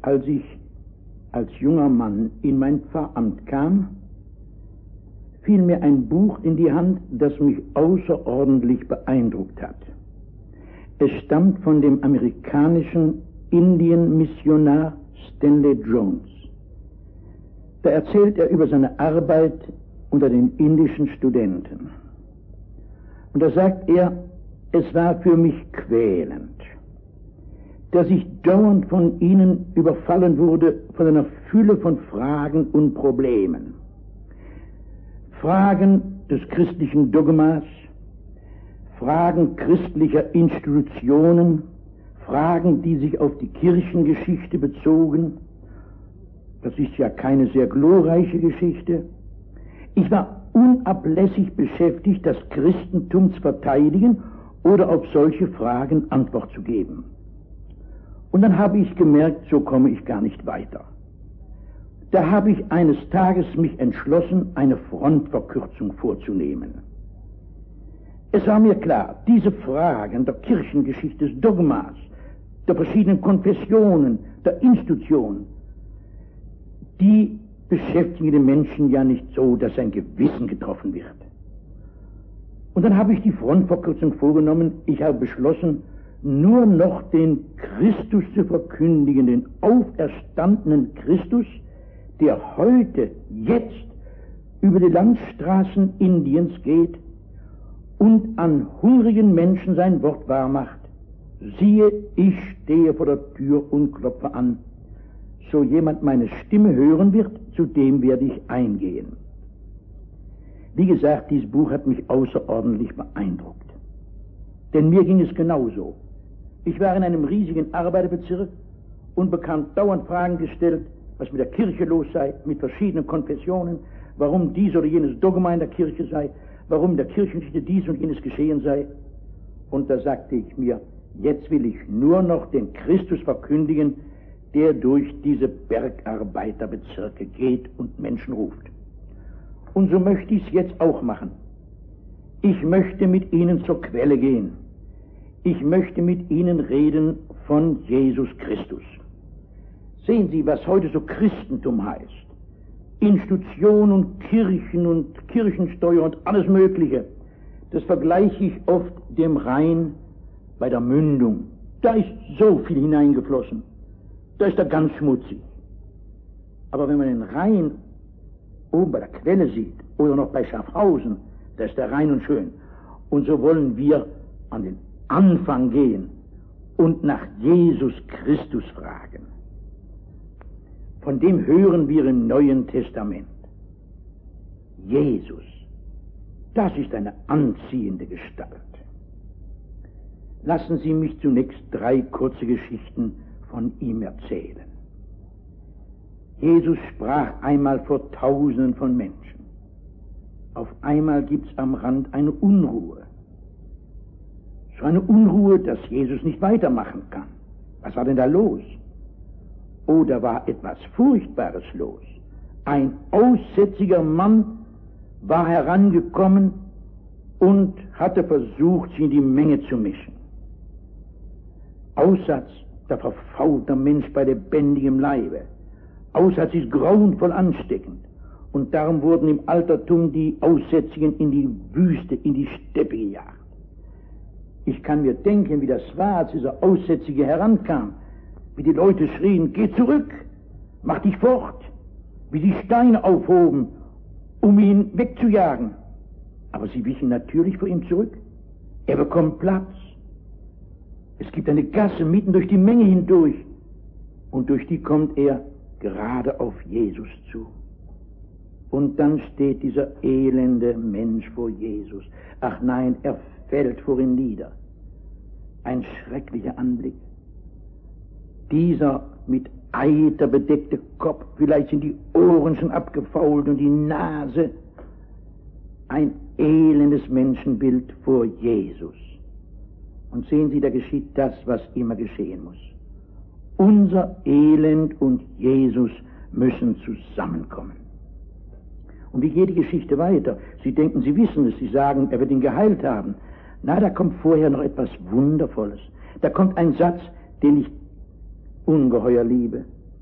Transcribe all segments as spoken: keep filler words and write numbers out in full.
Als ich als junger Mann in mein Pfarramt kam, fiel mir ein Buch in die Hand, das mich außerordentlich beeindruckt hat. Es stammt von dem amerikanischen Indienmissionar Stanley Jones. Da erzählt er über seine Arbeit unter den indischen Studenten. Und da sagt er, es war für mich quälend, dass ich dauernd von ihnen überfallen wurde von einer Fülle von Fragen und Problemen. Fragen des christlichen Dogmas, Fragen christlicher Institutionen, Fragen, die sich auf die Kirchengeschichte bezogen. Das ist ja keine sehr glorreiche Geschichte. Ich war unablässig beschäftigt, das Christentum zu verteidigen oder auf solche Fragen Antwort zu geben. Und dann habe ich gemerkt, so komme ich gar nicht weiter. Da habe ich eines Tages mich entschlossen, eine Frontverkürzung vorzunehmen. Es war mir klar, diese Fragen der Kirchengeschichte, des Dogmas, der verschiedenen Konfessionen, der Institutionen, die beschäftigen den Menschen ja nicht so, dass sein Gewissen getroffen wird. Und dann habe ich die Frontverkürzung vorgenommen. Ich habe beschlossen, nur noch den Christus zu verkündigen, den auferstandenen Christus, der heute, jetzt über die Landstraßen Indiens geht und an hungrigen Menschen sein Wort wahrmacht. Siehe, ich stehe vor der Tür und klopfe an. So jemand meine Stimme hören wird, zu dem werde ich eingehen. Wie gesagt, dieses Buch hat mich außerordentlich beeindruckt. Denn mir ging es genauso. Ich war in einem riesigen Arbeiterbezirk und bekam dauernd Fragen gestellt, was mit der Kirche los sei, mit verschiedenen Konfessionen, warum dies oder jenes Dogma in der Kirche sei, warum in der Kirchengeschichte dies und jenes geschehen sei. Und da sagte ich mir, jetzt will ich nur noch den Christus verkündigen, der durch diese Bergarbeiterbezirke geht und Menschen ruft. Und so möchte ich es jetzt auch machen. Ich möchte mit ihnen zur Quelle gehen. Ich möchte mit ihnen reden von Jesus Christus. Sehen Sie, was heute so Christentum heißt. Institutionen und Kirchen und Kirchensteuer und alles Mögliche. Das vergleiche ich oft dem Rhein bei der Mündung. Da ist so viel hineingeflossen. Da ist er ganz schmutzig. Aber wenn man den Rhein oben bei der Quelle sieht oder noch bei Schaffhausen, da ist der rein und schön. Und so wollen wir an den Anfang gehen und nach Jesus Christus fragen. Von dem hören wir im Neuen Testament. Jesus, das ist eine anziehende Gestalt. Lassen Sie mich zunächst drei kurze Geschichten von ihm erzählen. Jesus sprach einmal vor Tausenden von Menschen. Auf einmal gibt es am Rand eine Unruhe. So eine Unruhe, dass Jesus nicht weitermachen kann. Was war denn da los? Oh, da war etwas Furchtbares los. Ein aussätziger Mann war herangekommen und hatte versucht, sich in die Menge zu mischen. Aussatz, der verfaulter Mensch bei lebendigem Leibe. Aussatz ist grauenvoll ansteckend. Und darum wurden im Altertum die Aussätzigen in die Wüste, in die Steppe gejagt. Ich kann mir denken, wie das war, als dieser Aussätzige herankam, wie die Leute schrien, geh zurück, mach dich fort, wie sie Steine aufhoben, um ihn wegzujagen. Aber sie wichen natürlich vor ihm zurück. Er bekommt Platz. Es gibt eine Gasse mitten durch die Menge hindurch und durch die kommt er gerade auf Jesus zu. Und dann steht dieser elende Mensch vor Jesus. Ach nein, er fällt vor ihm nieder. Ein schrecklicher Anblick. Dieser mit Eiter bedeckte Kopf, vielleicht sind die Ohren schon abgefault und die Nase. Ein elendes Menschenbild vor Jesus. Und sehen Sie, da geschieht das, was immer geschehen muss. Unser Elend und Jesus müssen zusammenkommen. Und wie geht die Geschichte weiter? Sie denken, Sie wissen es, Sie sagen, er wird ihn geheilt haben. Na, da kommt vorher noch etwas Wundervolles. Da kommt ein Satz, den ich ungeheuer liebe.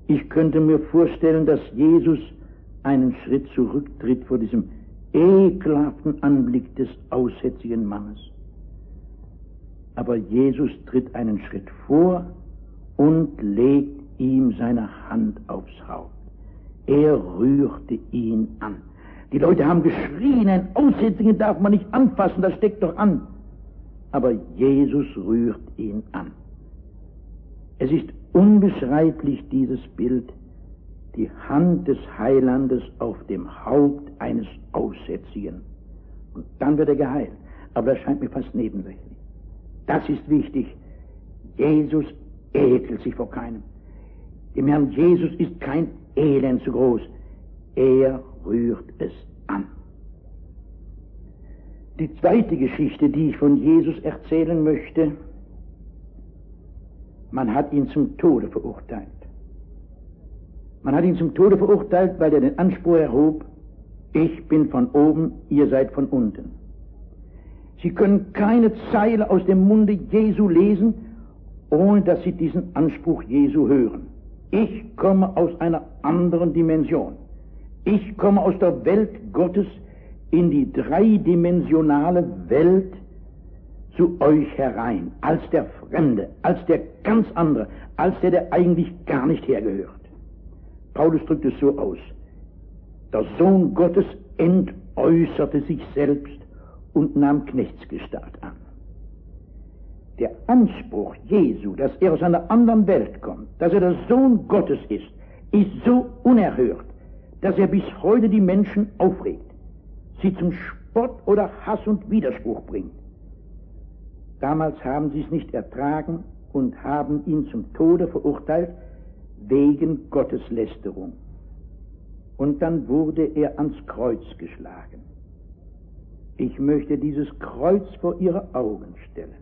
Ich könnte mir vorstellen, dass Jesus einen Schritt zurücktritt vor diesem ekelhaften Anblick des aussätzigen Mannes. Aber Jesus tritt einen Schritt vor und legt ihm seine Hand aufs Haupt. Er rührte ihn an. Die Leute haben geschrien, einen Aussätzigen darf man nicht anfassen, das steckt doch an. Aber Jesus rührt ihn an. Es ist unbeschreiblich, dieses Bild, die Hand des Heilandes auf dem Haupt eines Aussätzigen. Und dann wird er geheilt. Aber das scheint mir fast nebensächlich. Das ist wichtig. Jesus ekelt sich vor keinem. Dem Herrn Jesus ist kein Elend zu groß. Er rührt es an. Die zweite Geschichte, die ich von Jesus erzählen möchte, man hat ihn zum Tode verurteilt. Man hat ihn zum Tode verurteilt, weil er den Anspruch erhob, ich bin von oben, ihr seid von unten. Sie können keine Zeile aus dem Munde Jesu lesen, ohne dass Sie diesen Anspruch Jesu hören. Ich komme aus einer anderen Dimension. Ich komme aus der Welt Gottes in die dreidimensionale Welt zu euch herein, als der Fremde, als der ganz andere, als der, der eigentlich gar nicht hergehört. Paulus drückt es so aus: Der Sohn Gottes entäußerte sich selbst und nahm Knechtsgestalt an. Der Anspruch Jesu, dass er aus einer anderen Welt kommt, dass er der Sohn Gottes ist, ist so unerhört, dass er bis heute die Menschen aufregt, sie zum Spott oder Hass und Widerspruch bringt. Damals haben sie es nicht ertragen und haben ihn zum Tode verurteilt wegen Gotteslästerung. Und dann wurde er ans Kreuz geschlagen. Ich möchte dieses Kreuz vor ihre Augen stellen.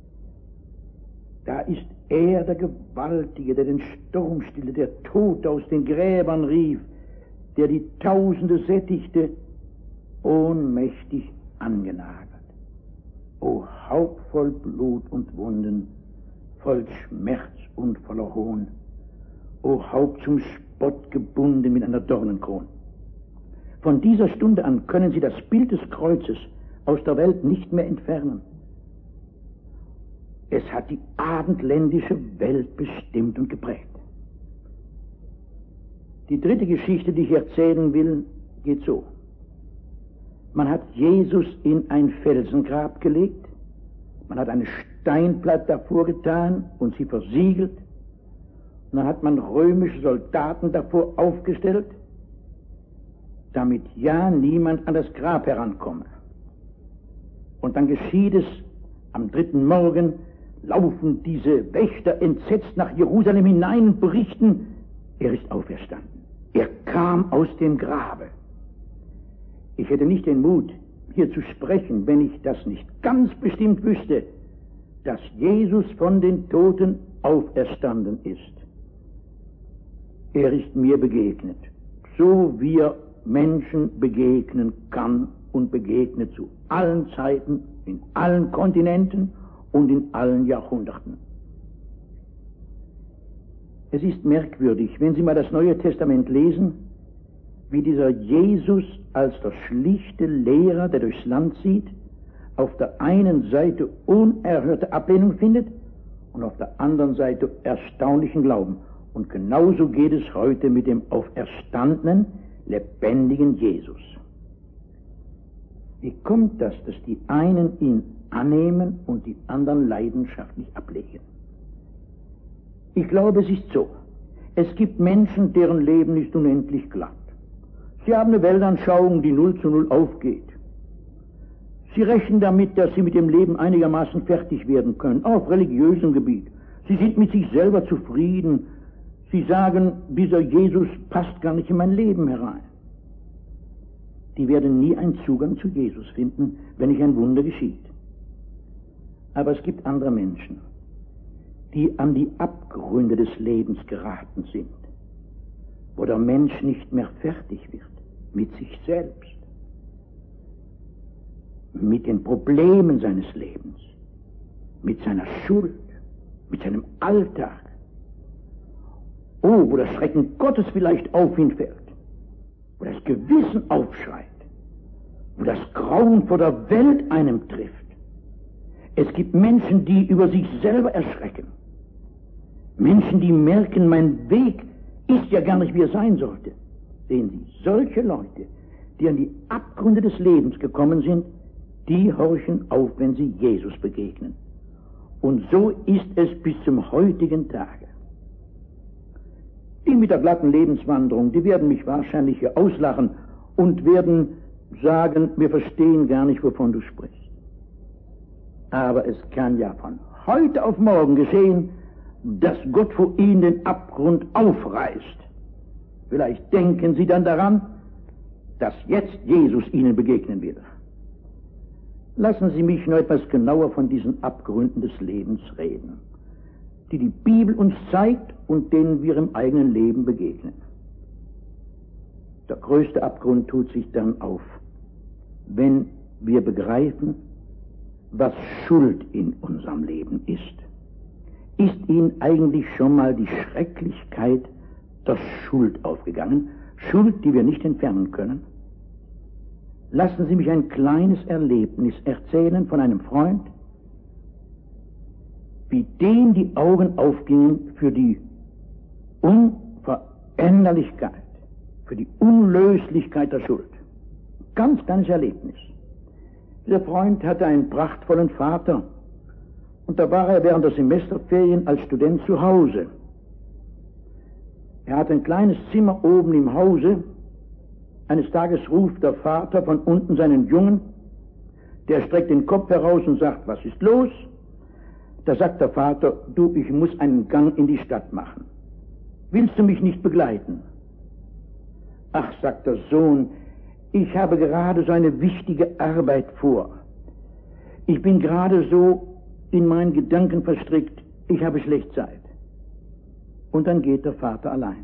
Da ist er, der Gewaltige, der den Sturm stillte, der Tod aus den Gräbern rief, der die Tausende sättigte, ohnmächtig angenagelt. O Haupt voll Blut und Wunden, voll Schmerz und voller Hohn, o Haupt zum Spott gebunden mit einer Dornenkron. Von dieser Stunde an können Sie das Bild des Kreuzes aus der Welt nicht mehr entfernen. Es hat die abendländische Welt bestimmt und geprägt. Die dritte Geschichte, die ich erzählen will, geht so. Man hat Jesus in ein Felsengrab gelegt, man hat eine Steinplatte davor getan und sie versiegelt, und dann hat man römische Soldaten davor aufgestellt, damit ja niemand an das Grab herankomme. Und dann geschieht es, am dritten Morgen laufen diese Wächter entsetzt nach Jerusalem hinein und berichten, er ist auferstanden. Er kam aus dem Grabe. Ich hätte nicht den Mut, hier zu sprechen, wenn ich das nicht ganz bestimmt wüsste, dass Jesus von den Toten auferstanden ist. Er ist mir begegnet, so wie er Menschen begegnen kann und begegnet zu allen Zeiten, in allen Kontinenten und in allen Jahrhunderten. Es ist merkwürdig, wenn Sie mal das Neue Testament lesen, wie dieser Jesus als der schlichte Lehrer, der durchs Land zieht, auf der einen Seite unerhörte Ablehnung findet und auf der anderen Seite erstaunlichen Glauben. Und genauso geht es heute mit dem auferstandenen, lebendigen Jesus. Wie kommt das, dass die einen ihn annehmen und die anderen leidenschaftlich ablehnen? Ich glaube, es ist so. Es gibt Menschen, deren Leben ist unendlich glatt. Sie haben eine Weltanschauung, die null zu null aufgeht. Sie rechnen damit, dass sie mit dem Leben einigermaßen fertig werden können, auch auf religiösem Gebiet. Sie sind mit sich selber zufrieden. Sie sagen, dieser Jesus passt gar nicht in mein Leben herein. Die werden nie einen Zugang zu Jesus finden, wenn nicht ein Wunder geschieht. Aber es gibt andere Menschen, die an die Abgründe des Lebens geraten sind, wo der Mensch nicht mehr fertig wird mit sich selbst, mit den Problemen seines Lebens, mit seiner Schuld, mit seinem Alltag. Oh, wo das Schrecken Gottes vielleicht auf ihn fällt, wo das Gewissen aufschreit, wo das Grauen vor der Welt einem trifft. Es gibt Menschen, die über sich selber erschrecken. Menschen, die merken, mein Weg ist ja gar nicht, wie er sein sollte. Sehen Sie, solche Leute, die an die Abgründe des Lebens gekommen sind, die horchen auf, wenn sie Jesus begegnen. Und so ist es bis zum heutigen Tage. Die mit der glatten Lebenswanderung, die werden mich wahrscheinlich hier auslachen und werden sagen, wir verstehen gar nicht, wovon du sprichst. Aber es kann ja von heute auf morgen geschehen, dass Gott vor ihnen den Abgrund aufreißt. Vielleicht denken sie dann daran, dass jetzt Jesus ihnen begegnen will. Lassen Sie mich noch etwas genauer von diesen Abgründen des Lebens reden, die die Bibel uns zeigt und denen wir im eigenen Leben begegnen. Der größte Abgrund tut sich dann auf, wenn wir begreifen, was Schuld in unserem Leben ist. Ist Ihnen eigentlich schon mal die Schrecklichkeit der Schuld aufgegangen? Schuld, die wir nicht entfernen können? Lassen Sie mich ein kleines Erlebnis erzählen von einem Freund, wie dem die Augen aufgingen für die Unveränderlichkeit, für die Unlöslichkeit der Schuld. Ganz kleines Erlebnis. Dieser Freund hatte einen prachtvollen Vater und da war er während der Semesterferien als Student zu Hause. Er hatte ein kleines Zimmer oben im Hause. Eines Tages ruft der Vater von unten seinen Jungen, der streckt den Kopf heraus und sagt, was ist los? Da sagt der Vater, du, ich muss einen Gang in die Stadt machen. Willst du mich nicht begleiten? Ach, sagt der Sohn, ich habe gerade so eine wichtige Arbeit vor. Ich bin gerade so in meinen Gedanken verstrickt, ich habe schlecht Zeit. Und dann geht der Vater allein.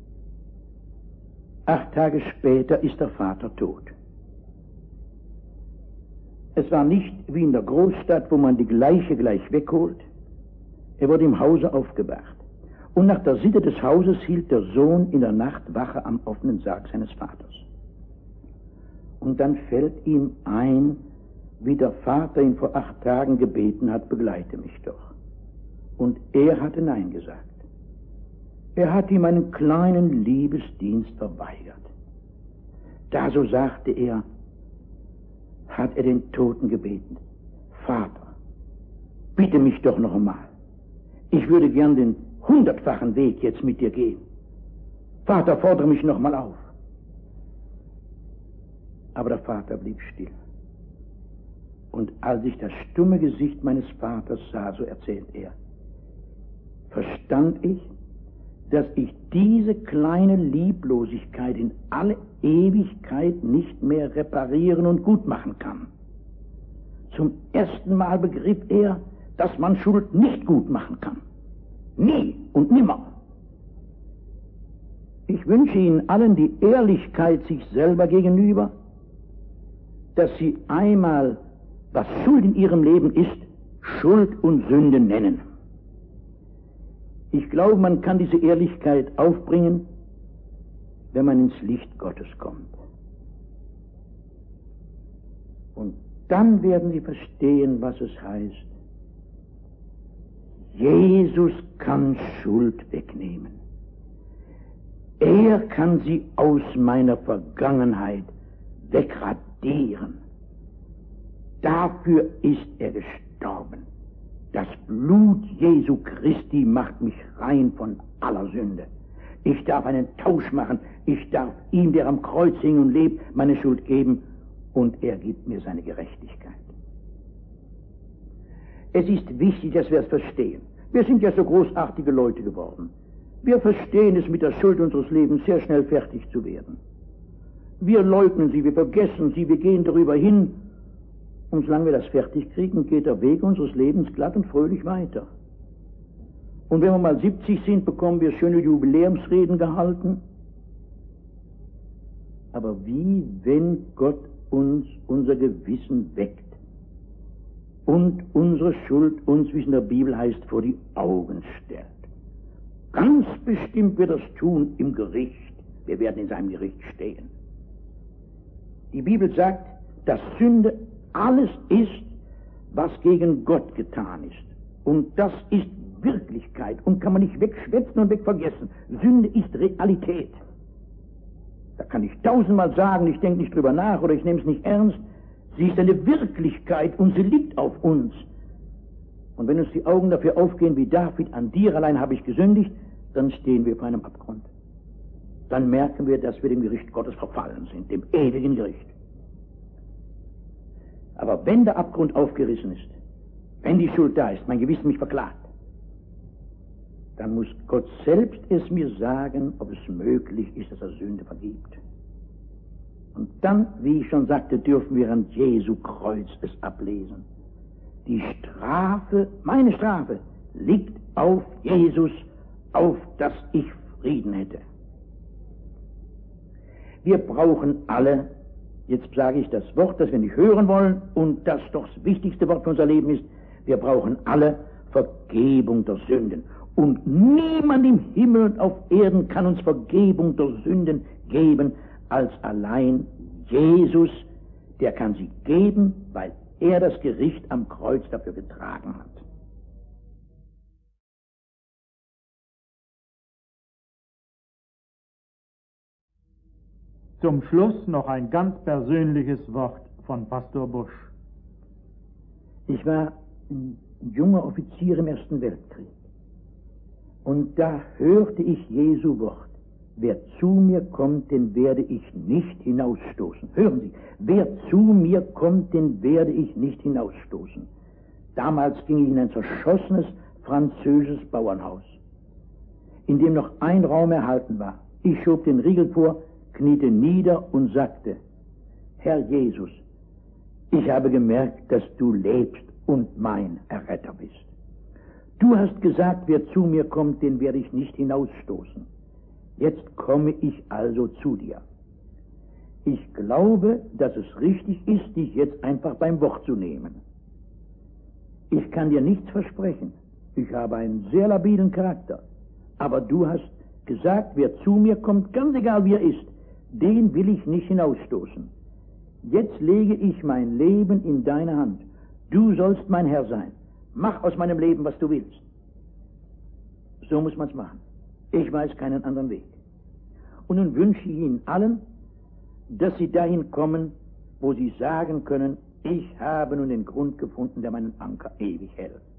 Acht Tage später ist der Vater tot. Es war nicht wie in der Großstadt, wo man die Leiche gleich wegholt. Er wurde im Hause aufgebahrt. Und nach der Sitte des Hauses hielt der Sohn in der Nacht Wache am offenen Sarg seines Vaters. Und dann fällt ihm ein, wie der Vater ihn vor acht Tagen gebeten hat, begleite mich doch. Und er hatte Nein gesagt. Er hat ihm einen kleinen Liebesdienst verweigert. Da, so sagte er, hat er den Toten gebeten, Vater, bitte mich doch noch einmal. Ich würde gern den hundertfachen Weg jetzt mit dir gehen. Vater, fordere mich noch mal auf. Aber der Vater blieb still. Und als ich das stumme Gesicht meines Vaters sah, so erzählt er, verstand ich, dass ich diese kleine Lieblosigkeit in alle Ewigkeit nicht mehr reparieren und gut machen kann. Zum ersten Mal begriff er, dass man Schuld nicht gut machen kann. Nie und nimmer. Ich wünsche Ihnen allen die Ehrlichkeit sich selber gegenüber, dass Sie einmal, was Schuld in Ihrem Leben ist, Schuld und Sünde nennen. Ich glaube, man kann diese Ehrlichkeit aufbringen, wenn man ins Licht Gottes kommt. Und dann werden Sie verstehen, was es heißt. Jesus kann Schuld wegnehmen. Er kann sie aus meiner Vergangenheit wegradieren. Dafür ist er gestorben. Das Blut Jesu Christi macht mich rein von aller Sünde. Ich darf einen Tausch machen. Ich darf ihm, der am Kreuz hing und lebt, meine Schuld geben und er gibt mir seine Gerechtigkeit. Es ist wichtig, dass wir es verstehen. Wir sind ja so großartige Leute geworden. Wir verstehen es, mit der Schuld unseres Lebens sehr schnell fertig zu werden. Wir leugnen sie, wir vergessen sie, wir gehen darüber hin. Und solange wir das fertig kriegen, geht der Weg unseres Lebens glatt und fröhlich weiter. Und wenn wir mal siebzig sind, bekommen wir schöne Jubiläumsreden gehalten. Aber wie, wenn Gott uns unser Gewissen weckt und unsere Schuld uns, wie es in der Bibel heißt, vor die Augen stellt? Ganz bestimmt wird er es tun im Gericht. Wir werden in seinem Gericht stehen. Die Bibel sagt, dass Sünde alles ist, was gegen Gott getan ist. Und das ist Wirklichkeit und kann man nicht wegschwätzen und wegvergessen. Sünde ist Realität. Da kann ich tausendmal sagen, ich denke nicht drüber nach oder ich nehme es nicht ernst. Sie ist eine Wirklichkeit und sie liegt auf uns. Und wenn uns die Augen dafür aufgehen wie David, an dir allein habe ich gesündigt, dann stehen wir vor einem Abgrund. Dann merken wir, dass wir dem Gericht Gottes verfallen sind, dem ewigen Gericht. Aber wenn der Abgrund aufgerissen ist, wenn die Schuld da ist, mein Gewissen mich verklagt, dann muss Gott selbst es mir sagen, ob es möglich ist, dass er Sünde vergibt. Und dann, wie ich schon sagte, dürfen wir an Jesu Kreuz es ablesen. Die Strafe, meine Strafe, liegt auf Jesus, auf dass ich Frieden hätte. Wir brauchen alle, jetzt sage ich das Wort, das wir nicht hören wollen und das doch das wichtigste Wort für unser Leben ist, wir brauchen alle Vergebung der Sünden. Und niemand im Himmel und auf Erden kann uns Vergebung der Sünden geben, als allein Jesus, der kann sie geben, weil er das Gericht am Kreuz dafür getragen hat. Zum Schluss noch ein ganz persönliches Wort von Pastor Busch. Ich war ein junger Offizier im Ersten Weltkrieg. Und da hörte ich Jesu Wort. Wer zu mir kommt, den werde ich nicht hinausstoßen. Hören Sie, wer zu mir kommt, den werde ich nicht hinausstoßen. Damals ging ich in ein zerschossenes französisches Bauernhaus, in dem noch ein Raum erhalten war. Ich schob den Riegel vor, kniete nieder und sagte, Herr Jesus, ich habe gemerkt, dass du lebst und mein Erretter bist. Du hast gesagt, wer zu mir kommt, den werde ich nicht hinausstoßen. Jetzt komme ich also zu dir. Ich glaube, dass es richtig ist, dich jetzt einfach beim Wort zu nehmen. Ich kann dir nichts versprechen. Ich habe einen sehr labilen Charakter. Aber du hast gesagt, wer zu mir kommt, ganz egal wie er ist, den will ich nicht hinausstoßen. Jetzt lege ich mein Leben in deine Hand. Du sollst mein Herr sein. Mach aus meinem Leben, was du willst. So muss man es machen. Ich weiß keinen anderen Weg. Und nun wünsche ich Ihnen allen, dass Sie dahin kommen, wo Sie sagen können, ich habe nun den Grund gefunden, der meinen Anker ewig hält.